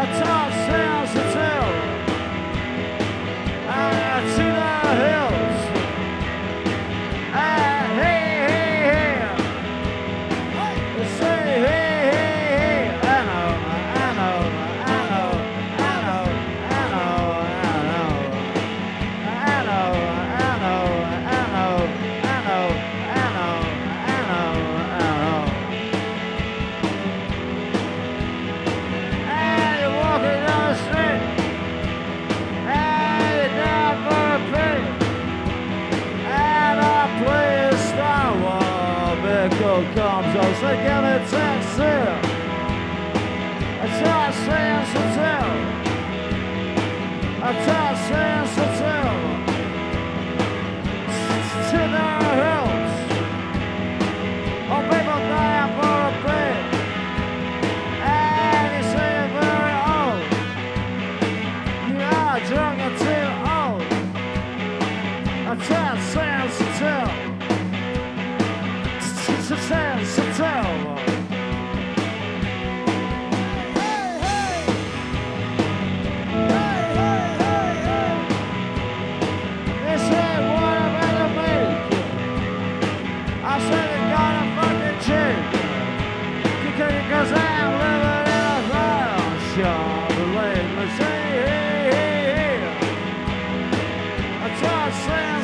top sensitive. I see the hills. Hey, hey, hey. They say, hey, hey, hey. I know, I know, I know, I know, I know, I know, I know, I know, I know, I know, I know, I know. And you're walking down the street, and you're down for a penny, and I play a Star Wars. Vehicle comes up, say, give me a taxi. I try sensitive. I try sensitive. To the hills. Oh, people dying for a bit. And you say you're very old. You are drunk and too old. I try sensitive. Sensitive. They said, what about the milk? I said, they got a fucking chick. Because I'm living in a violent shop. The lady say, hey, hey, hey. I try to say